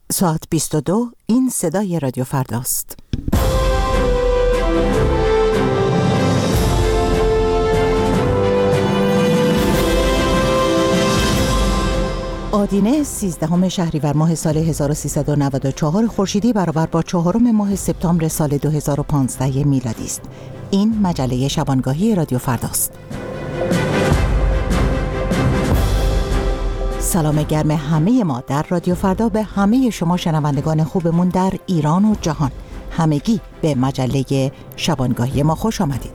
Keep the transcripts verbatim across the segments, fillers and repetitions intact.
ساعت بیست و دو، این صدای رادیو فرداست. آدینه سیزدهم شهریور ماه سال هزار و سیصد و نود و چهار خورشیدی برابر با چهارم ماه سپتامبر سال دو هزار و پانزده میلادی است. این مجله شبانگاهی رادیو فرداست. سلام گرم همه ما در رادیو فردا به همه شما شنوندگان خوبمون در ایران و جهان. همگی به مجله شبانگاهی ما خوش آمدید.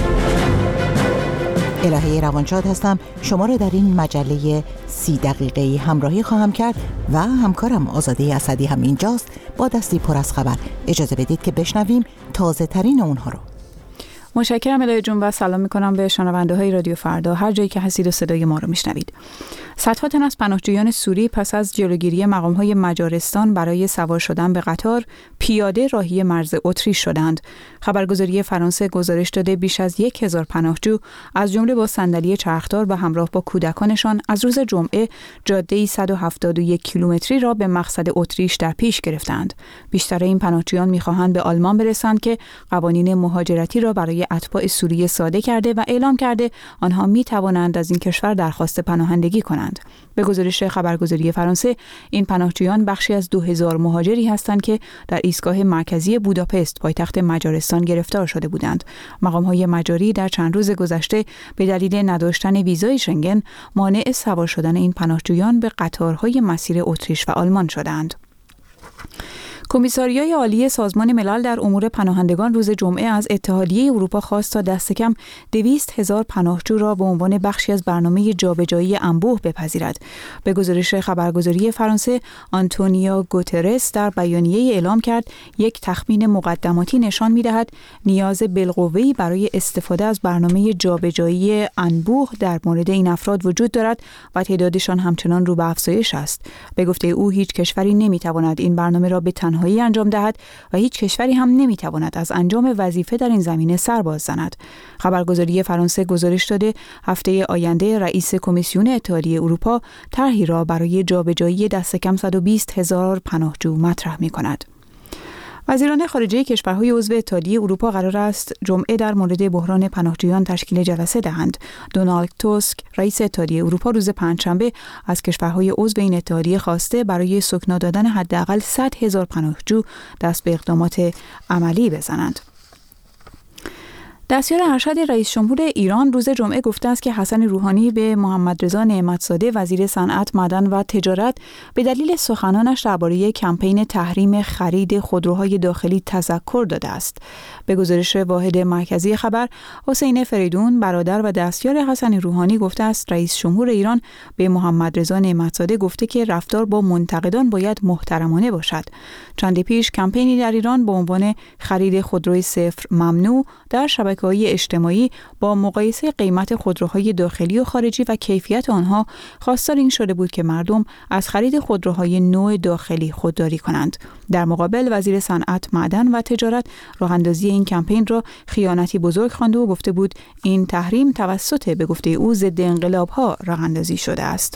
الهه روانشاد هستم. شما رو در این مجله سی دقیقه‌ای همراهی خواهم کرد و همکارم آزاده اسدی هم اینجاست با دستی پر از خبر. اجازه بدید که بشنویم تازه ترین اونها رو. متشکرم الهه جون و سلام میکنم به شنونده های رادیو فردا هر جایی که هستید و صدای ما رو میشنوید. صدها تن از پناهجویان سوری پس از جلوگیری مقام‌های مجارستان برای سوار شدن به قطار پیاده راهی مرز اتریش شدند. خبرگزاری فرانسه گزارش داده بیش از یک هزار پناهجو از جمله با صندلی چرخدار و همراه با کودکانشان از روز جمعه جاده صد و هفتاد و یک کیلومتری را به مقصد اتریش در پیش گرفتند. بیشتر این پناهجویان می‌خواهند به آلمان برسند که قوانین مهاجرتی را برای اتباع سوریه ساده کرده و اعلام کرده آنها می‌توانند از این کشور درخواست پناهندگی کنند. به گزارش خبرگزاری فرانسه این پناهجویان بخشی از دو هزار مهاجری هستند که در ایستگاه مرکزی بوداپست پایتخت مجارستان گرفتار شده بودند. مقام‌های مجاری در چند روز گذشته به دلیل نداشتن ویزای شنگن مانع سوار شدن این پناهجویان به قطارهای مسیر اتریش و آلمان شدند. کمیساریای عالی سازمان ملل در امور پناهندگان روز جمعه از اتحادیه اروپا خواست تا دست کم دویست هزار پناهجو را به عنوان بخشی از برنامه جابجایی انبوه بپذیرد. به گزارش خبرگزاری فرانسه آنتونیو گوترس در بیانیه اعلام کرد یک تخمین مقدماتی نشان می‌دهد نیاز بالقوه‌ای برای استفاده از برنامه جابجایی انبوه در مورد این افراد وجود دارد و تعدادشان همچنان رو به افزایش است. به گفته او هیچ کشوری نمی‌تواند این برنامه را به تنهایی انجام دهد و هیچ کشوری هم نمیتواند از انجام وظیفه در این زمینه سر باز زند. خبرگزاری فرانسه گزارش داده هفته آینده رئیس کمیسیون اتحادیه اروپا طرحی را برای جابجایی دست کم صد و بیست هزار پناهجو مطرح می‌کند. وزیران خارجه کشورهای عضو اتحادیه اروپا قرار است جمعه در مورد بحران پناهجویان تشکیل جلسه دهند. دونالد توسک رئیس اتحادیه اروپا روز پنجشنبه از کشورهای عضو این اتحادیه خواسته برای سکنا دادن حداقل صد هزار پناهجو دست به اقدامات عملی بزنند. دستیار ارشد رئیس جمهور ایران روز جمعه گفته است که حسن روحانی به محمد رضا نعمت‌زاده وزیر صنعت، معدن و تجارت به دلیل سخنانش درباره کمپین تحریم خرید خودروهای داخلی تذکر داده است. به گزارش واحد مرکزی خبر، حسین فریدون برادر و دستیار حسن روحانی گفته است رئیس جمهور ایران به محمد رضا نعمت‌زاده گفته که رفتار با منتقدان باید محترمانه باشد. چند پیش کمپینی در ایران با عنوان خرید خودروی صفر ممنوع در شبکه‌های اجتماعی با مقایسه قیمت خودروهای داخلی و خارجی و کیفیت آنها خواستار این شده بود که مردم از خرید خودروهای نوع داخلی خودداری کنند. در مقابل وزیر صنعت، معدن و تجارت راه اندازی این کمپین را خیانتی بزرگ خوانده و گفته بود این تحریم توسط به گفته او ضد انقلاب‌ها راه اندازی شده است.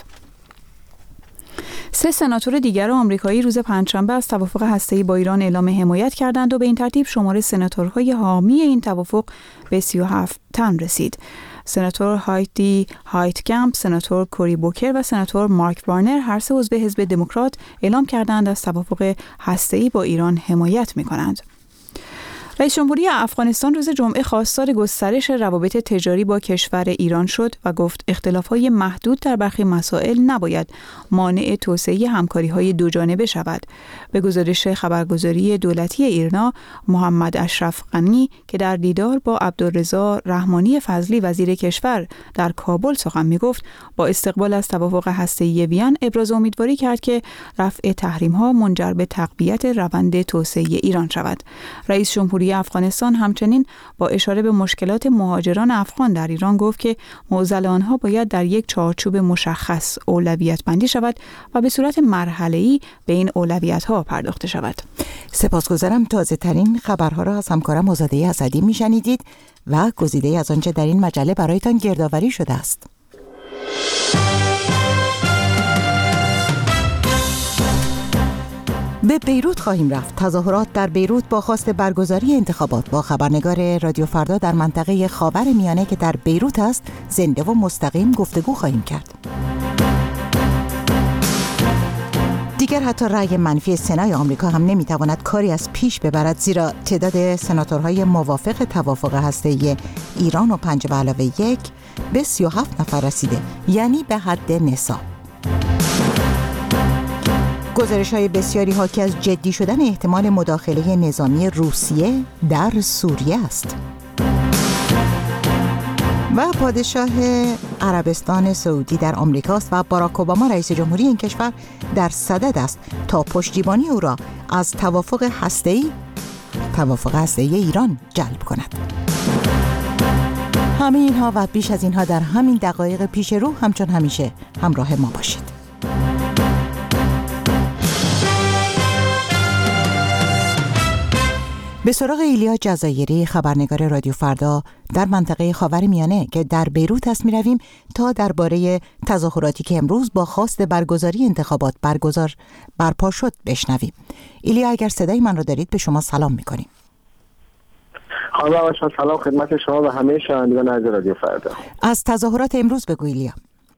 سه سناتور دیگر آمریکایی روز پنجشنبه از توافق هسته‌ای با ایران اعلام حمایت کردند و به این ترتیب شمار سناتورهای حامی این توافق به سی و هفت تن رسید. سناتور هایتی هایتکمپ، سناتور کوری بوکر و سناتور مارک وارنر هر سه عضو حزب دموکرات اعلام کردند از توافق هسته‌ای با ایران حمایت می‌کنند. رئیس جمهوری افغانستان روز جمعه خواستار گسترش روابط تجاری با کشور ایران شد و گفت اختلافات محدود در برخی مسائل نباید مانع توسعه همکاری‌های دوجانبه شود. به گزارش خبرگزاری دولتی ایرنا، محمد اشرف غنی که در دیدار با عبدالرضا رحمانی فضلی وزیر کشور در کابل سخن می‌گفت، با استقبال از توافق هسته‌ای وین ابراز امیدواری کرد که رفع تحریم‌ها منجر به تقویت روند توسعه ایران شود. رئیس جمهوری افغانستان همچنین با اشاره به مشکلات مهاجران افغان در ایران گفت که معضل آنها باید در یک چارچوب مشخص اولویت بندی شود و به صورت مرحله‌ای به این اولویت‌ها پرداخته شود. سپاسگزارم. تازه ترین خبرها را از همکارم آزاده اسدی میشنیدید و گزیده از آنچه در این مجله برایتان گردآوری شده است. به بیروت خواهیم رفت. تظاهرات در بیروت با خواست برگزاری انتخابات. با خبرنگار رادیو فردا در منطقه خاور میانه که در بیروت است زنده و مستقیم گفتگو خواهیم کرد. دیگر حتی رأی منفی سنای آمریکا هم نمیتواند کاری از پیش ببرد، زیرا تعداد سناتورهای موافق توافق هسته‌ای ایران و پنج به علاوه یک به سی و هفت نفر رسیده، یعنی به حد نصاب. گزارش‌های بسیاری حاکی از جدی شدن احتمال مداخله نظامی روسیه در سوریه است. و پادشاه عربستان سعودی در آمریکاست و باراک اوباما رئیس جمهوری این کشور در صدد است تا پشتیبانی او را از توافق هسته‌ای توافق هسته‌ای ایران جلب کند. همه اینها و بیش از اینها در همین دقایق پیش رو همچون همیشه همراه ما باشید. به سراغ ایلیا جزایری، خبرنگار رادیو فردا در منطقه خاورمیانه که در بیروت است می‌رویم تا درباره تظاهراتی که امروز با خواست برگزاری انتخابات برگزار برپا شد بشنویم. ایلیا، اگر صدای من را دارید به شما سلام می‌کنیم. سلام خدمت شما و همه شنوندگان عزیز رادیو فردا. از تظاهرات امروز بگو ایلیا.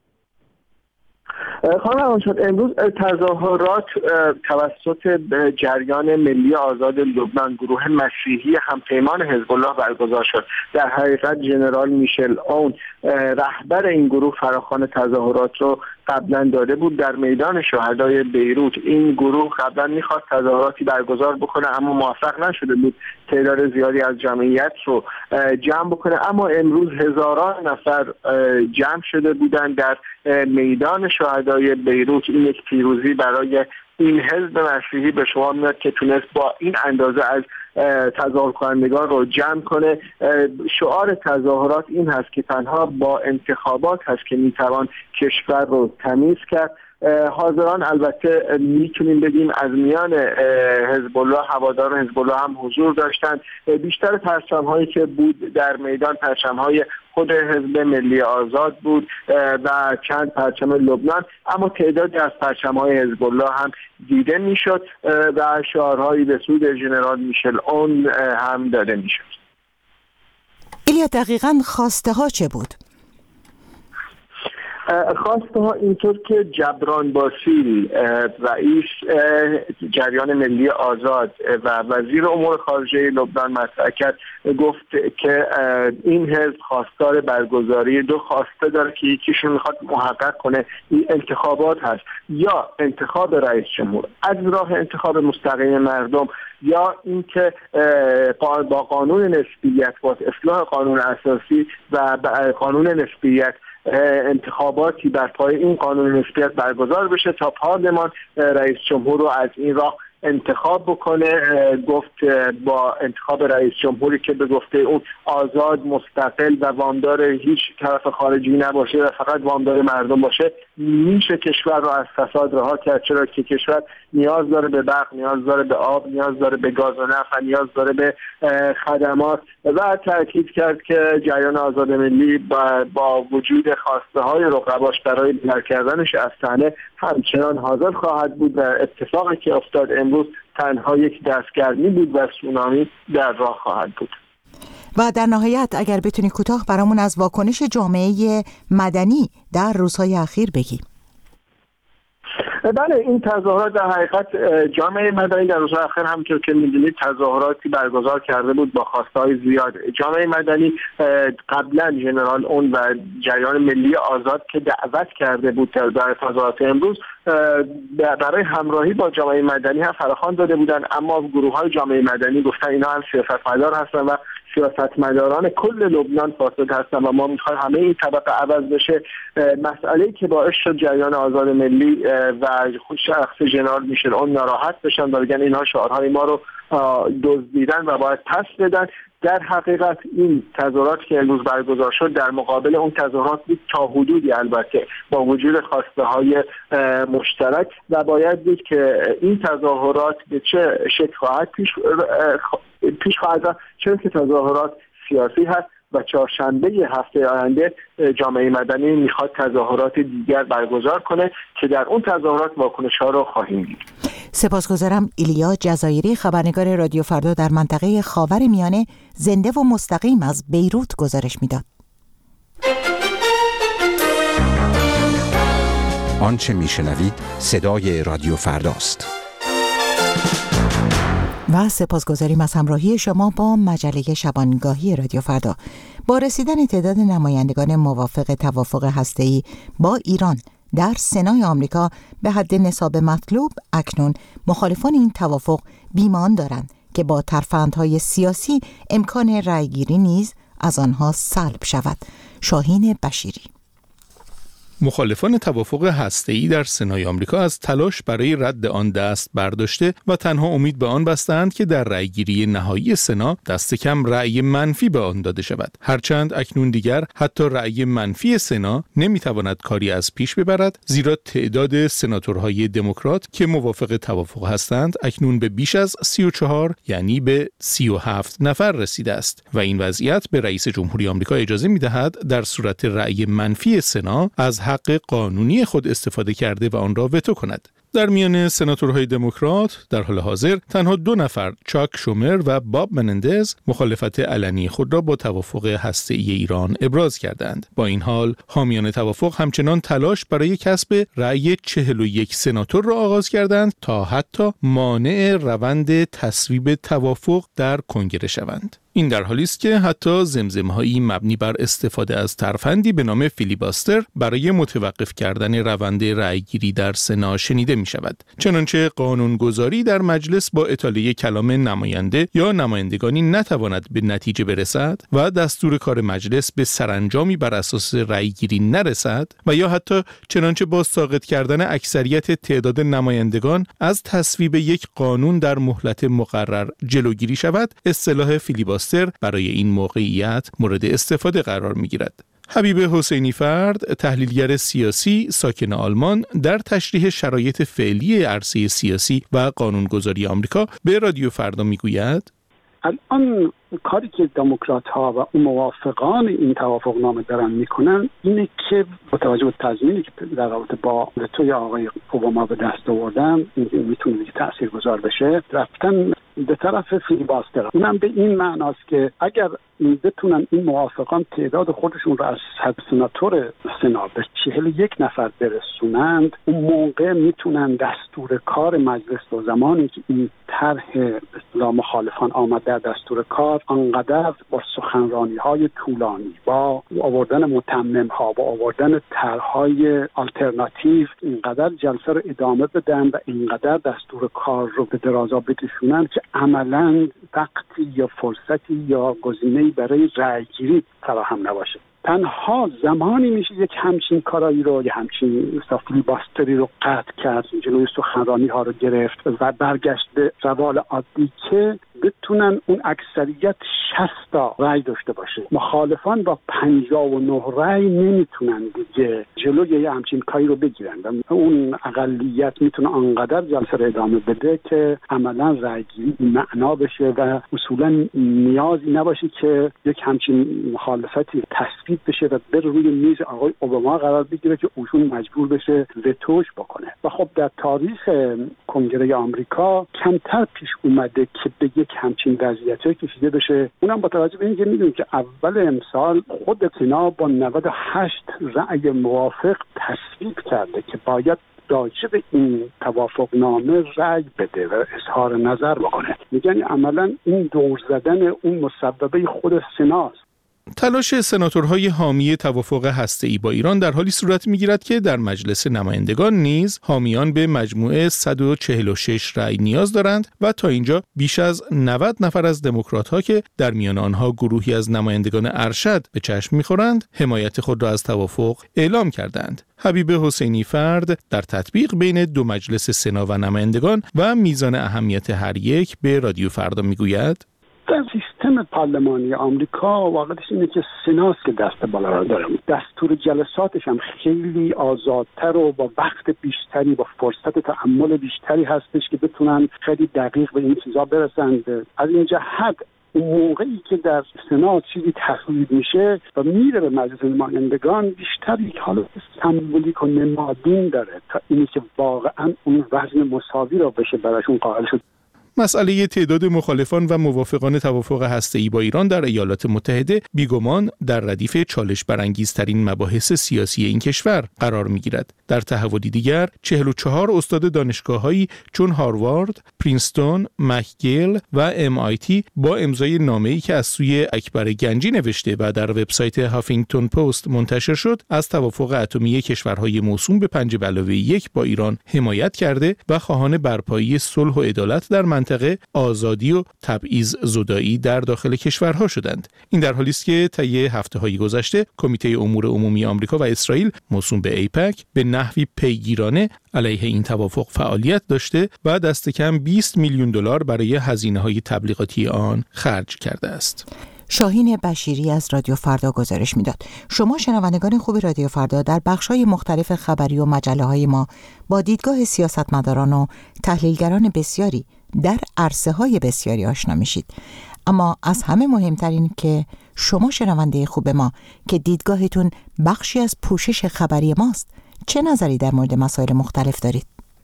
خانم شد امروز تظاهرات توسط جریان ملی آزاد لبنان، گروه مسیحی همپیمان حزب الله برگزار شد. در حقیقت ژنرال میشل اون رهبر این گروه فراخوان تظاهرات رو قبلا داده بود در میدان شهدای بیروت. این گروه قبلا میخواست تظاهراتی برگزار بکنه اما موفق نشده بود تعداد زیادی از جمعیت رو جمع بکنه، اما امروز هزاران نفر جمع شده بودند در میدان شهدای بیروت. این یک پیروزی برای این حزب مسیحی به شما میاد که تونست با این اندازه از تظاهر کنندگان رو جمع کنه. شعار تظاهرات این هست که تنها با انتخابات هست که میتوان کشور رو تمیز کرد. حاضران البته میتونیم بگیم از میان حزب الله، هواداران حزب الله هم حضور داشتند. بیشتر پرچم‌هایی که بود در میدان پرچم‌های خود حزب ملی آزاد بود و چند پرچم لبنان، اما تعدادی از پرچم‌های حزب الله هم دیده میشد و شعارهایی به سود ژنرال میشل اون هم داده میشد. ایلیا، دقیقاً خواسته ها چه بود؟ خواسته ها اینطور که جبران باسیل رئیس جریان ملی آزاد و وزیر امور خارجه لبنان مطرح کرد، گفت که این حزب خواستار برگزاری دو خواسته داره که یکیشون میخواد محقق کنه این انتخابات هست یا انتخاب رئیس جمهور از راه انتخاب مستقیم مردم، یا اینکه با قانون نسبیت، با اصلاح قانون اساسی و قانون نسبیت انتخاباتی بر پای این قانون نسبیت برگزار بشه تا پارلمان رئیس جمهور رو از این راه انتخاب بکنه. گفت با انتخاب رئیس جمهوری که به گفته اون آزاد، مستقل و وامدار هیچ طرف خارجی نباشه و فقط وامدار مردم باشه میشه کشور رو از فساد رها کرد، چرا که کشور نیاز داره به برق، نیاز داره به آب، نیاز داره به گاز و نفت و نیاز داره به خدمات. و تاکید کرد که جریان آزاد ملی با, با وجود خواسته های رقباش برای بلند کردنش از صحنه همچنان حاضر خواهد بود و اتفاقی که افتاد امروز تنها یک دستگرمی بود و سونامی در راه خواهد بود. و در نهایت اگر بتونی کوتاه برامون از واکنش جامعه مدنی در روزهای اخیر بگی. بله، این تظاهرات در حقیقت جامعه مدنی در روزهای اخیر همونطور که می‌دونید تظاهراتی برگزار کرده بود با خواسته‌های زیاد. جامعه مدنی قبلا ژنرال اون و جریان ملی آزاد که دعوت کرده بود در تظاهرات امروز برای همراهی با جامعه مدنی هم فراخوان داده بودند، اما گروه‌های جامعه مدنی گفتن اینا هم سیاستمدار هستن و سیاستمداران کل لبنان فاسد هستن و ما می‌خوایم همه این طبقه عوض بشه. مسئله‌ای که باعث شد جریان آزاد ملی و خود شخص ژنرال میشل اون ناراحت بشن و بگن اینها شعارهای ما رو دزدیدن و باید پس بدن. در حقیقت این تظاهرات که امروز برگزار شد در مقابل اون تظاهرات بود تا حدودی، البته با وجود خواسته های مشترک، و باید دید که این تظاهرات به چه شکل خواهد پیش پیش خواهد رفت، چون که تظاهرات سیاسی هست و چهارشنبه هفته آینده جامعه مدنی میخواد تظاهرات دیگر برگزار کنه که در اون تظاهرات واکنش‌ها رو خواهیم دید. سپاسگزارم. ایلیا جزایری، خبرنگار رادیو فردا در منطقه خاورمیانه، زنده و مستقیم از بیروت گزارش میداد. آنچه میشنوید صدای رادیو فرداست. و سپاسگزاریم از همراهی شما با مجله شبانگاهی رادیو فردا. با رسیدن تعداد نمایندگان موافق توافق هسته‌ای با ایران در سنای آمریکا به حد نصاب مطلوب، اکنون مخالفان این توافق بیمان دارند که با ترفندهای سیاسی امکان رأیگیری نیز از آنها سلب شود. شاهین بشیری. مخالفان توافق هسته‌ای در سنای آمریکا از تلاش برای رد آن دست برداشته و تنها امید به آن بستند که در رأیگیری نهایی سنا دست کم رأی منفی به آن داده شود. هرچند اکنون دیگر حتی رأی منفی سنا نمیتواند کاری از پیش ببرد، زیرا تعداد سناتورهای دموکرات که موافق توافق هستند اکنون به بیش از سی و چهار، یعنی به سی و هفت نفر رسیده است و این وضعیت به رئیس جمهوری آمریکا اجازه میدهد در صورت رأی منفی سنا از حق قانونی خود استفاده کرده و آن را وتو کند. در میان سناتورهای دموکرات در حال حاضر تنها دو نفر، چاک شومر و باب منندز، مخالفت علنی خود را با توافق هسته‌ای ایران ابراز کردند. با این حال حامیان توافق همچنان تلاش برای کسب رأی چهل و یک سناتور را آغاز کردند تا حتی مانع روند تصویب توافق در کنگره شوند. این در حالی است که حتی زمزمه‌هایی مبنی بر استفاده از ترفندی به نام فیلیباستر برای متوقف کردن روند رأیگیری در سنا شنیده می شود. چنانچه قانونگذاری در مجلس با اطاله کلام نماینده یا نمایندگانی نتواند به نتیجه برسد و دستور کار مجلس به سرانجامی بر اساس رأیگیری نرسد و یا حتی چنانچه با ساقط کردن اکثریت تعداد نمایندگان از تصویب یک قانون در مهلت مقرر جلوگیری شود، اصطلاح فیلیباستر برای این موقعیت مورد استفاده قرار می‌گیرد. حبیب حسینی فرد، تحلیلگر سیاسی ساکن آلمان، در تشریح شرایط فعلی عرصه سیاسی و قانونگذاری آمریکا به رادیو فردا میگوید: الان کاری که دموکرات ها و موافقان این توافق نامه دارن میکنن اینه که با توجه به تضمینی که در رابطه با توی آقای اوباما به دست آوردن میتونه دیگه تاثیرگذار بشه، رفتن به طرف فیلیباستر. اونم به این معناست که اگر بتونن این موافقان تعداد خودشون رو از صد سناتور سنا به چهل و یک نفر برسونند، اون موقع میتونن دستور کار مجلس و زمانی که این طرح اصطلاح مخالفان آمد در دستور کار، انقدر با سخنرانی های طولانی، با آوردن متمم ها، با آوردن طرحهای آلترناتیو، اینقدر جلسه رو ادامه بدن و اینقدر دستور کار رو به درازا بکشونن که عملاً وقتی یا فرصتی یا گزینه‌ای برای رأیگیری فراهم نباشه. تنها زمانی میشه یک همچین کارایی رو، یک همچین فیلیباستری رو قطع کرد، جلوی سخنرانی ها رو گرفت و برگشت به روال عادی که بتونن اون اکثریت شصت تا رأی داشته باشه. مخالفان با پنجاه و نه رأی نمیتونن دیگه جلوی یه همچین کاری رو بگیرن و اون اقلیت میتونه انقدر جلسه رو ادامه بده که عملا رأیگیری معنا بشه و اصولا نیازی نباشه که یک همچین مخالفتی تصویب بشه و بر روی میز آقای اوباما قرار بگیره که اوشون مجبور بشه وتوش بکنه. و خب در تاریخ کنگره آمریکا کمتر پیش اومده که به یک همچین وضعیتی کشیده بشه. اونم با توجه به اینکه میدونیم که اول امسال خود سنا با نود و هشت رأی موافق تصویب کرده که باید راجع به این توافق نامه رأی بده و اظهار نظر بکنه. میگن عملا این دور زدن اون مسببه خود سناست. تلاش سناتورهای حامی توافق هسته‌ای با ایران در حالی صورت می‌گیرد که در مجلس نمایندگان نیز حامیان به مجموعه صد و چهل و شش رأی نیاز دارند و تا اینجا بیش از نود نفر از دموکرات‌ها که در میان آنها گروهی از نمایندگان ارشد به چشم می‌خورند، حمایت خود را از توافق اعلام کردند. حبیب حسینی فرد در تطبیق بین دو مجلس سنا و نمایندگان و میزان اهمیت هر یک به رادیو فردا می‌گوید: در سیستم پارلمانی آمریکا واقعیتش اینه که سناست که دست بالا را داره. دستور جلساتش هم خیلی آزادتر و با وقت بیشتری، با فرصت تأمل بیشتری هستش که بتونن خیلی دقیق به این چیزا برسند. از این جهت اون موقعی که در سنا چیزی تصویب میشه و میره به مجلس نمایندگان بیشتر یک حالت سمبولیک و نمادین داره تا اینی که واقعا اون وزن مساوی را بشه براشون قائل شد. مسئله تعداد مخالفان و موافقان توافق هسته‌ای با ایران در ایالات متحده بیگمان در ردیف چالش برانگیزترین مباحث سیاسی این کشور قرار می‌گیرد. در تحولی دیگر چهل و چهار استاد دانشگاه‌هایی چون هاروارد، پرینستون، مکگیل و ام آی تی با امضای نامه‌ای که از سوی اکبر گنجی نوشته و در وبسایت هافینگتون پست منتشر شد، از توافق اتمی کشورهای موسوم به پنج به علاوه یک با ایران حمایت کرده و خواهان برپایی صلح و عدالت در منطقه آزادی و تبعیض زدایی در داخل کشورها شدند. این در حالی است که طی هفته‌های گذشته کمیته امور عمومی آمریکا و اسرائیل موسوم به ایپک به نحوی پیگیرانه علیه این توافق فعالیت داشته و دست کم بیست میلیون دلار برای هزینه‌های تبلیغاتی آن خرج کرده است. شاهین بشیری از رادیو فردا گزارش میداد. شما شنوندگان خوب رادیو فردا در بخش‌های مختلف خبری و مجله‌های ما با دیدگاه سیاستمداران و تحلیلگران بسیاری در عرصه‌های بسیاری آشنا میشید. اما از همه مهمترین که شما شنونده خوب ما که دیدگاهتون بخشی از پوشش خبری ماست، چه نظری در مورد مسائل مختلف دارید؟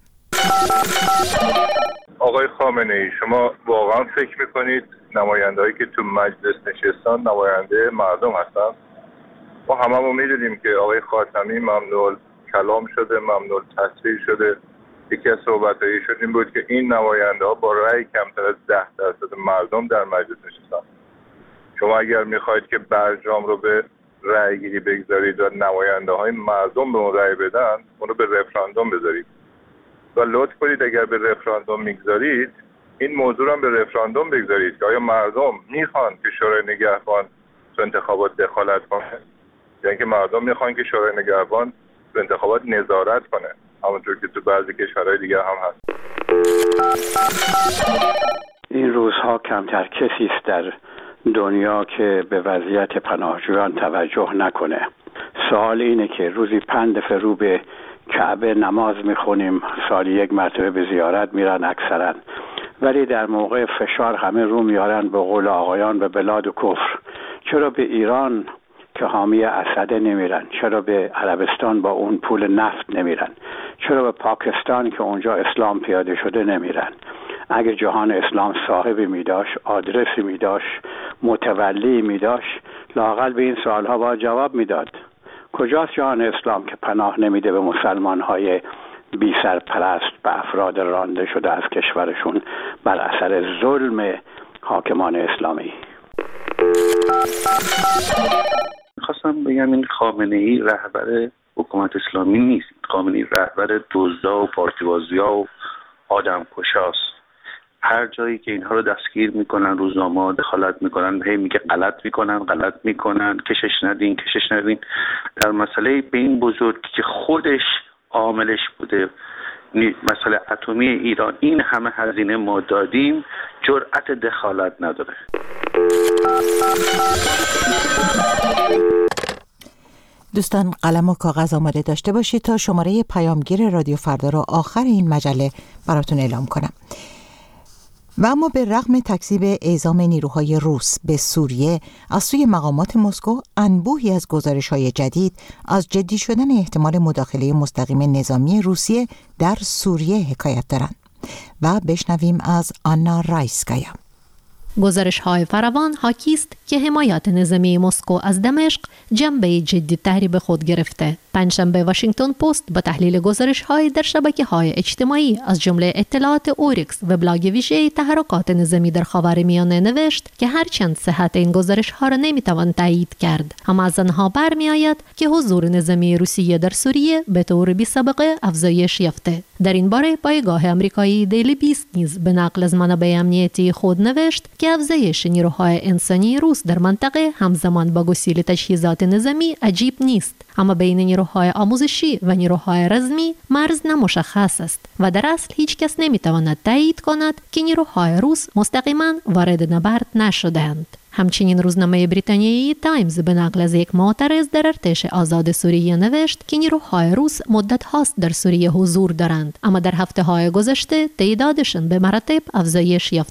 آقای خامنه‌ای، شما واقعا فکر میکنید نمایندهایی که تو مجلس نشستن نماینده مردم هستن؟ ما هممون میدونیم که آقای خاتمی ممنوع کلام شده، ممنوع تصویر شده. یکی از صحبت‌هایشون این بود که این نماینده‌ها با رأی کمتر از ده درصد مردم در مجلس نشستن. شما اگر میخواید که برجام رو به رأی گیری بگذارید و نماینده‌های مردم به اون رأی بدن، اون رو به رفراندوم بذارید. و لطف کنید اگر به رفراندوم میگذارید، این موضوع رو به رفراندوم بگذارید که آیا مردم میخوان که شورای نگهبان تو انتخابات دخالت کنه، یعنی که مردم میخوان که شورای نگهبان تو انتخابات نظارت کنه، همونطور که تو بعضی کشورهای دیگه هم هست. این روزها کمتر کسی است در دنیا که به وضعیت پناهجویان توجه نکنه. سوال اینه که روزی پنج دفعه رو به کعبه نماز میخونیم، سالی یک مرتبه به زیارت میرن اکثرا، ولی در موقع فشار همه رو میارن به قول آقایان به بلاد و کفر. چرا به ایران که حامی اسد نمیرن؟ چرا به عربستان با اون پول نفت نمیرن؟ چرا به پاکستان که اونجا اسلام پیاده شده نمیرن؟ اگه جهان اسلام صاحبی میداشت، آدرسی میداشت، متولی میداشت، لااقل به این سوالها باید جواب میداد. کجاست جهان اسلام که پناه نمیده به مسلمان‌های بی سرپرست، به افراد رانده شده از کشورشون بر اثر ظلم حاکمان اسلامی؟ خواستم بگم این خامنه‌ای رهبر حکومت اسلامی نیست. خامنه‌ای رهبر دزدا و پارتیبازیا و آدمکشاست. هر جایی که اینها رو دستگیر میکنن، روزنامه‌ها دخالت میکنن، هی میگه غلط میکنن غلط میکنن کشش ندین کشش ندین. در مسئله به این بزرگی که خودش عاملش بوده، مسئله اتمی ایران، این همه هزینه ما دادیم، جرأت دخالت نداره. دوستان قلم و کاغذ آماده داشته باشید تا شماره پیامگیر رادیو فردا را آخر این مجله براتون اعلام کنم. و اما به رغم تکذیب اعزام نیروهای روس به سوریه از سوی مقامات مسکو، انبوهی از گزارش‌های جدید از جدی شدن احتمال مداخله مستقیم نظامی روسیه در سوریه حکایت دارند. و بشنویم از آنا رایسکایا. گزارش‌های فراوان حاکی است که حمایت نظامی مسکو از دمشق جنبه جدی‌تری به خود گرفته. پنجشنبه واشنگتن پست با تحلیل گزارش‌های در شبکه‌های اجتماعی از جمله اطلاعات اوریکس و بلاگ ویژه تحرکات نظامی در خاورمیانه نوشت که هرچند صحت این گزارش‌ها را نمی‌توان تایید کرد، اما از آنها برمی‌آید که حضور نظامی روسیه در سوریه به طور بی‌سابقه افزایش یافته. در این باره پایگاه آمریکایی دیلی بیست نیز به نقل از منابع امنیتی خود نوشت که افزایش نیروهای انسانی روس در منطقه همزمان با گسیل تجهیزات نظامی عجیب نیست، اما بین نیروهای آموزشی و نیروهای رزمی مرز نمشخص است و در اصل هیچ کس نمیتواند تایید کند که نیروهای روس مستقیما وارد نبرد نشدند. همچنین روزنامه بریتانیایی تایمز به نقل از یک معترض در ارتش آزاد سوریه نوشت که نیروهای روس مدت هاست در سوریه حضور دارند، اما در هفته های گذشته تعدادشان به مراتب افزایش یافته.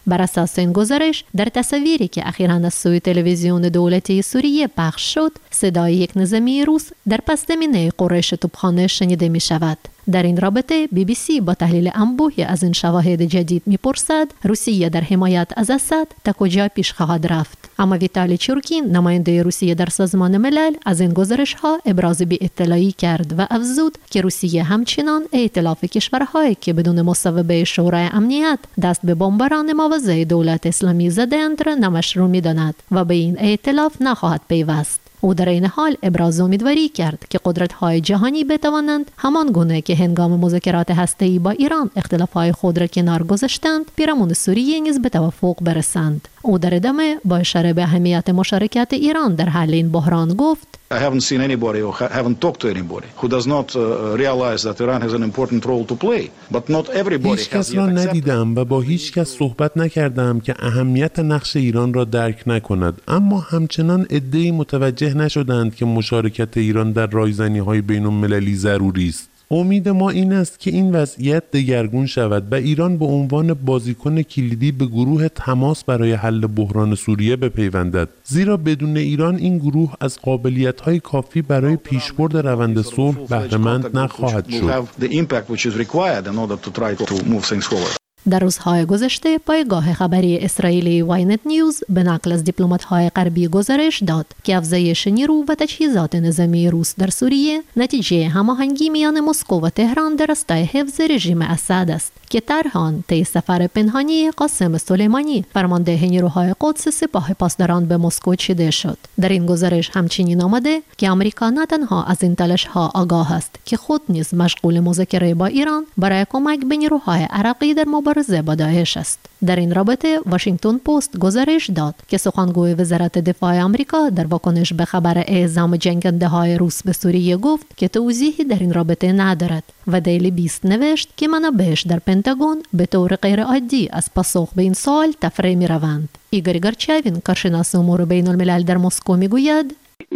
بر اساس این گزارش در تصاویری که اخیراً از سوی تلویزیون دولتی سوریه پخش شد، صدای یک نظامی روس در پس زمینه قرش توپخانه شنیده می شود. در این رابطه بی بی سی با تحلیل انبوهی از این شواهد جدید می‌پرسد روسیه در حمایت از اسد تا کجا پیش خواهد رفت. اما ویتالی چورکین نماینده روسیه در سازمان ملل از این گزارش‌ها ابراز بی‌اطلاعی کرد و افزود که روسیه همچنان ائتلاف کشورهایی که بدون مصوبه شورای امنیت دست به بمباران مواضع دولت اسلامی زدند را نامشروع می‌داند و به این ائتلاف نخواهد پیوست. او در این حال ابراز امیدواری کرد که قدرت‌های جهانی بتوانند همان گونه که هنگام مذاکرات هسته‌ای با ایران اختلاف‌های خود را کنار گذاشتند، پیرامون سوریه نیز به توافق برسند. او در ادامه با اشاره به اهمیت مشارکت ایران در حل این بحران گفت: I haven't seen anybody or haven't talked to anybody who does not uh, realize that Iran has an important role to play. But not everybody has yet accepted. هیچ کس را ندیدم و با هیچ کس صحبت نکردم که اهمیت نقش ایران را درک نکند، اما همچنان عده‌ای متوجه نشدند که مشارکت ایران در رایزنی‌های بین‌المللی ضروری است. امید ما این است که این وضعیت دگرگون شود و ایران به عنوان بازیکن کلیدی به گروه تماس برای حل بحران سوریه بپیوندد، زیرا بدون ایران این گروه از قابلیت‌های کافی برای پیشبرد روند صلح بهره‌مند نخواهد شد. در روزهای گذشته پایگاه خبری اسرائیلی واینت نیوز به نقل از دیپلمات‌های غربی گزارش داد که افزایش نیرو و تجهیزات نظامی روس در سوریه نتیجه هماهنگی میان مسکو و تهران در راستای حفظ رژیم اسد است که طرحان طی سفر پنهانی قاسم سلیمانی فرمانده نیروهای قدس سپاه پاسداران به مسکو چیده شد. در این گزارش همچنین آمده که آمریکا نه تنها از این تلاش‌ها آگاه است که خود نیز مشغول مذاکره با ایران برای کمک به نیروهای عراقی در مبارزه با داعش است. در این رابطه واشنگتن پست گزارش داد که سخنگوی وزارت دفاع آمریکا در واکنش به خبر اعزام جنگنده‌های روس به سوریه گفت که توضیحی در این رابطه ندارد و دیلی بیست نوشت که منابعش در پنتاگون به طور غیرعادی از پاسخ به این سوال تفریح می‌روند. ایگور گارچاوین، کارشناس امور بین الملل در مسکو میگوید: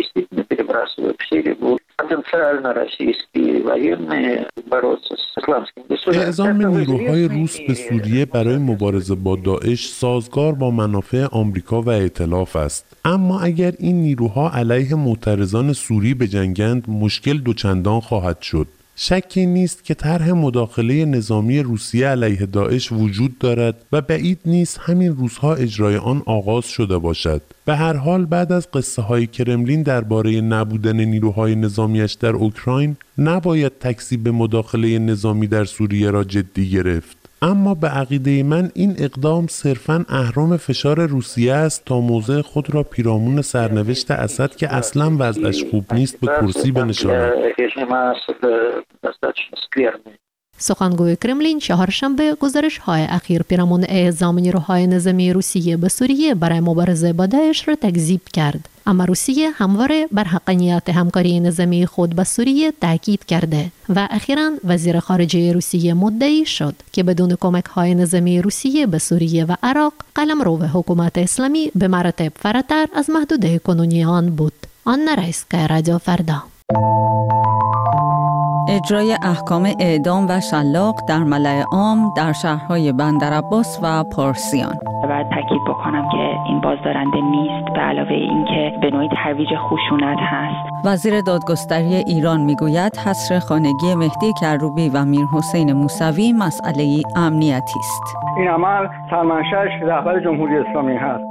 اعزام نیروهای روس به سوریه برای مبارزه با داعش سازگار با منافع آمریکا و ائتلاف است. اما اگر این نیروها علیه معترضان سوری بجنگند، مشکل دوچندان خواهد شد. شکی نیست که طرح مداخله نظامی روسیه علیه داعش وجود دارد و بعید نیست همین روزها اجرای آن آغاز شده باشد. به هر حال بعد از قصه های کرملین درباره نبودن نیروهای نظامیش در اوکراین، نباید تکذیب مداخله نظامی در سوریه را جدی گرفت. اما به عقیده من این اقدام صرفاً اهرم فشار روسیه است تا موضع خود را پیرامون سرنوشت اسد که اصلاً وضعش خوب نیست به کرسی بنشاند. سخنگوی کرملین چهارشنبه گزارش‌های اخیر پیرامون اعزام نیروهای نظامی روسیه به سوریه برای مبارزه با داعش را تکذیب کرد. اما روسیه همواره بر حقانیت همکاری نظامی خود با سوریه تاکید کرده و اخیراً وزیر خارجه روسیه مدعی شد که بدون کمک‌های نظامی روسیه به سوریه و عراق، قلمرو حکومت اسلامی به مراتب فراتر از محدوده کنونی آن بود. آنا رایسکا، رادیو فردا. اجرای احکام اعدام و شلاق در ملأ عام در شهرهای بندرعباس و پارسیان. باید تاکید بکنم که این بازدارنده نیست، به علاوه اینکه به نوعی ترویج خشونت هست. وزیر دادگستری ایران میگوید حصر خانگی مهدی کروبی و میر حسین موسوی مسئله امنیتی است. این عمل سرمنشأش رهبر جمهوری اسلامی هست.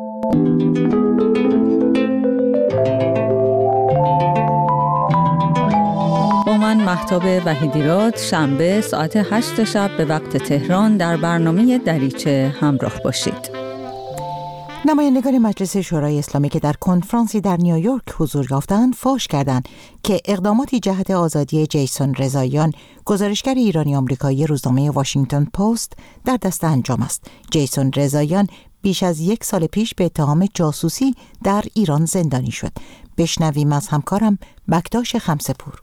با من مهتاب وحیدیراد، شنبه ساعت هشت شب به وقت تهران در برنامه دریچه همراه باشید. نمایندگان مجلس شورای اسلامی که در کنفرانسی در نیویورک حضور یافتند فاش کردند که اقداماتی جهت آزادی جیسون رضاییان، گزارشگر ایرانی آمریکایی روزنامه واشنگتن پست، در دست انجام است. جیسون رضاییان بیش از یک سال پیش به اتهام جاسوسی در ایران زندانی شد. بشنویم از همکارم بکتاش خمسپور.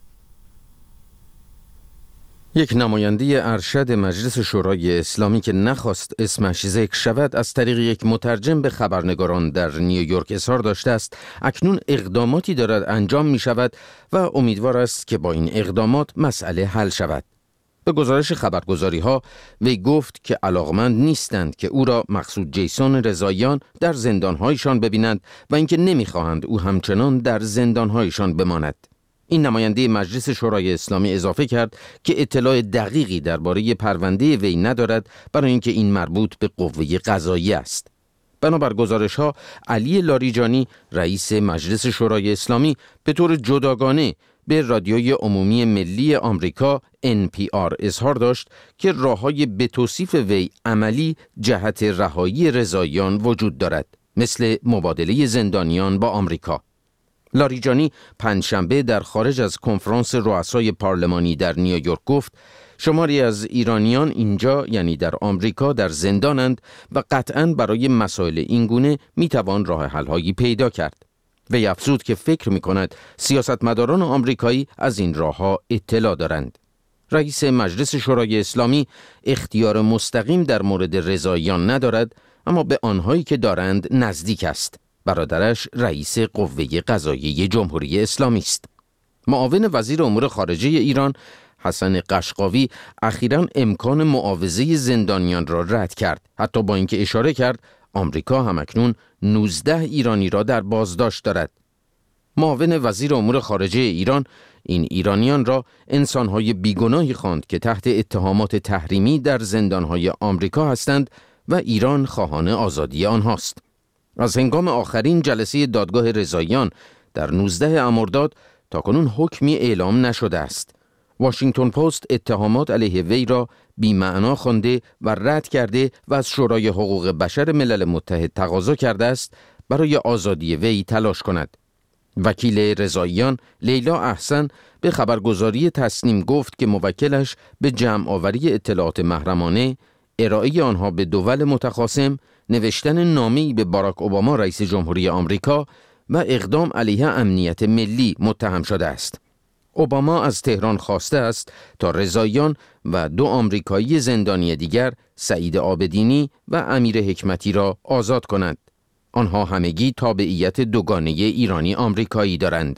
یک نماینده ارشد مجلس شورای اسلامی که نخواست اسمش ذکر شود از طریق یک مترجم به خبرنگاران در نیویورک اظهار داشته است اکنون اقداماتی دارد انجام می شود و امیدوار است که با این اقدامات مسئله حل شود. به گزارش خبرگزاری‌ها وی گفت که علاقمند نیستند که او را مقصود جیسون رضاییان در زندان‌هایشان ببینند و اینکه نمی‌خواهند او همچنان در زندان‌هایشان بماند. این نماینده مجلس شورای اسلامی اضافه کرد که اطلاع دقیقی درباره پرونده وی ندارد، برای اینکه این مربوط به قوه قضاییه است. بنابر گزارش‌ها علی لاریجانی رئیس مجلس شورای اسلامی به طور جداگانه به رادیوی عمومی ملی آمریکا ان پی آر اظهار داشت که راه‌های به توصیف وی عملی جهت رهایی رضاییان وجود دارد، مثل مبادله زندانیان با آمریکا. لاریجانی پنجشنبه در خارج از کنفرانس رؤسای پارلمانی در نیویورک گفت شماری از ایرانیان اینجا یعنی در آمریکا در زندانند و قطعاً برای مسائل اینگونه میتوان راه حل‌هایی پیدا کرد. وی افزود که فکر می‌کند سیاستمداران آمریکایی از این راه‌ها اطلاع دارند. رئیس مجلس شورای اسلامی اختیار مستقیم در مورد رضاییان ندارد، اما به آنهایی که دارند نزدیک است. برادرش رئیس قوه قضاییه جمهوری اسلامی است. معاون وزیر امور خارجه ایران حسن قشقاوی اخیراً امکان معاوضه زندانیان را رد کرد، حتی با اینکه اشاره کرد آمریکا همکنون نوزده ایرانی را در بازداشت دارد. معاون وزیر امور خارجه ایران این ایرانیان را انسان‌های بیگناهی خواند که تحت اتهامات تحریمی در زندان‌های آمریکا هستند و ایران خواهان آزادی آنهاست. از هنگام آخرین جلسه دادگاه رضاییان در نوزدهم مرداد تاکنون حکمی اعلام نشده است. واشنگتن پست اتهامات علیه وی را بی‌معنا خوانده و رد کرده و از شورای حقوق بشر ملل متحد تقاضا کرده است برای آزادی وی تلاش کند. وکیل رضاییان لیلا احسن به خبرگزاری تسنیم گفت که موکلش به جمع آوری اطلاعات محرمانه، ارائه آنها به دول متخاصم، نوشتن نامه‌ای به باراک اوباما رئیس جمهوری آمریکا و اقدام علیه امنیت ملی متهم شده است. اوباما از تهران خواسته است تا رضاییان و دو آمریکایی زندانی دیگر سعید عابدینی و امیر حکمتی را آزاد کند. آنها همگی تابعیت دوگانه ایرانی آمریکایی دارند.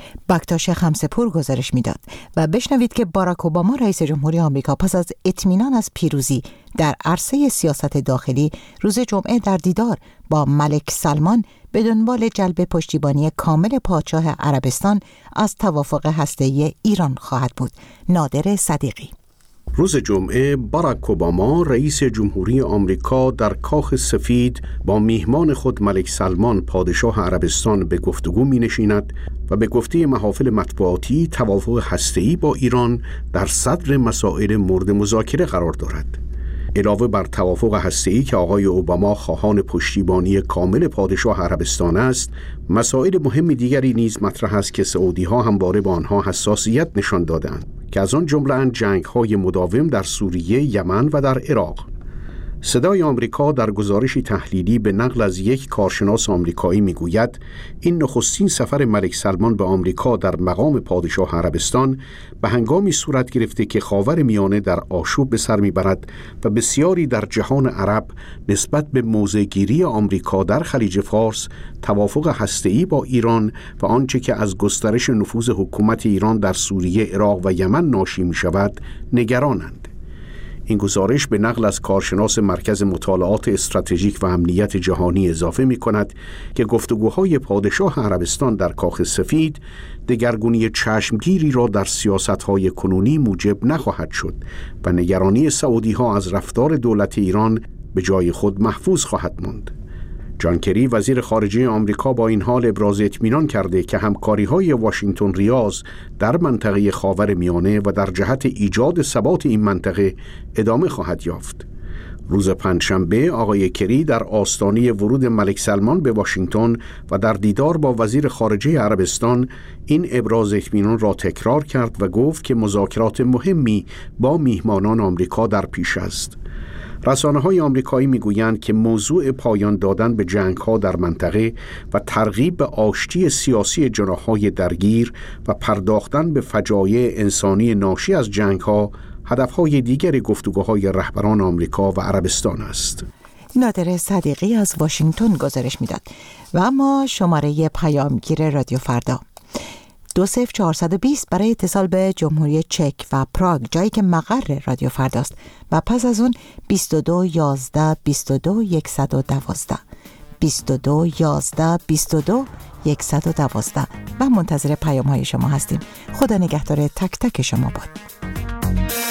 بکتاش خمسپور گزارش میداد و بشنوید که باراک اوباما رئیس جمهوری آمریکا پس از اطمینان از پیروزی در عرصه سیاست داخلی روز جمعه در دیدار با ملک سلمان به دنبال جلب پشتیبانی کامل پادشاه عربستان از توافق هسته‌ای ایران خواهد بود. نادر صدیقی. روز جمعه باراک اوباما رئیس جمهوری آمریکا در کاخ سفید با میهمان خود ملک سلمان پادشاه عربستان به گفتگو می نشیند و به گفته محافل مطبوعاتی توافق هسته‌ای با ایران در صدر مسائل مورد مذاکره قرار دارد. علاوه بر توافق هسته‌ای که آقای اوباما خواهان پشتیبانی کامل پادشاه عربستان است، مسائل مهم دیگری نیز مطرح است که سعودی‌ها همواره با آنها حساسیت نشان دادند که از آن جمله جنگ‌های مداوم در سوریه، یمن و در عراق. صدای آمریکا در گزارشی تحلیلی به نقل از یک کارشناس آمریکایی میگوید این نخستین سفر ملک سلمان به آمریکا در مقام پادشاه عربستان به هنگامی صورت گرفته که خاور میانه در آشوب به سر میبرد و بسیاری در جهان عرب نسبت به موضع‌گیری آمریکا در خلیج فارس، توافق هسته‌ای با ایران و آنچه که از گسترش نفوذ حکومت ایران در سوریه، عراق و یمن ناشی میشود نگرانند. این گزارش به نقل از کارشناس مرکز مطالعات استراتژیک و امنیت جهانی اضافه می کند که گفتگوهای پادشاه عربستان در کاخ سفید دگرگونی چشمگیری را در سیاست‌های کنونی موجب نخواهد شد و نگرانی سعودی‌ها از رفتار دولت ایران به جای خود محفوظ خواهد ماند. جان کری وزیر خارجه آمریکا با این حال ابراز اطمینان کرده که همکاری‌های واشنگتن ریاض در منطقه خاور میانه و در جهت ایجاد ثبات این منطقه ادامه خواهد یافت. روز پنجشنبه آقای کری در آستانه ورود ملک سلمان به واشنگتن و در دیدار با وزیر خارجه عربستان این ابراز اطمینان را تکرار کرد و گفت که مذاکرات مهمی با میهمانان آمریکا در پیش است. رسانه‌های آمریکایی می‌گویند که موضوع پایان دادن به جنگ‌ها در منطقه و ترغیب به آشتی سیاسی جناح‌های درگیر و پرداختن به فجایع انسانی ناشی از جنگ‌ها هدف‌های دیگر گفتگوهای رهبران آمریکا و عربستان است. نادر صدیقی از واشنگتن گزارش می‌داد. و اما شماره پیامگیر رادیو فردا دو صفر چهارصد و بیست برای اتصال به جمهوری چک و پراگ، جایی که مقر رادیو فرداست، و پس از اون بیست و دو یازده بیست و دو صد و دوازده بیست و دو یازده بیست و دو صد و دوازده و منتظر پیام های شما هستیم. خدا نگهدار تک تک شما باد.